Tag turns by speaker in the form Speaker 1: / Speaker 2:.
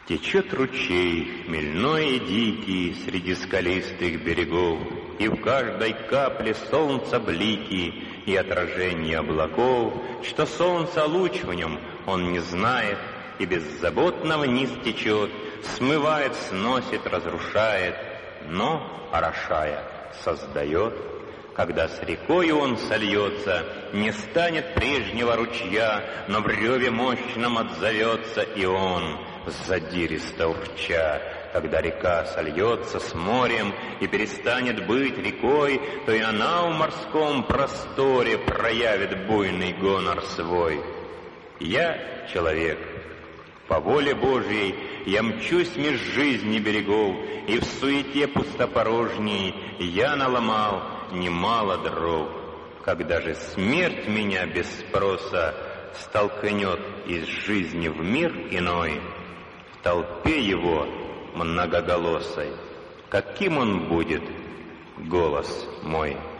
Speaker 1: Течет ручей, хмельной и дикий, среди скалистых берегов, и в каждой капле солнца блики и отражение облаков, что солнца луч в нем он не знает, и беззаботно вниз течет, смывает, сносит, разрушает, но, орошая, создает. Когда с рекою он сольется, не станет прежнего ручья, но в реве мощном отзовется и он, задиристо урча. Когда река сольется с морем и перестанет быть рекой, то и она в морском просторе проявит буйный гонор свой. Я человек. По воле Божьей я мчусь меж жизни берегов, и в суете пустопорожней я наломал немало дров. Когда же смерть меня без спроса столкнет из жизни в мир иной, в толпе его многоголосой, каким он будет голос мой?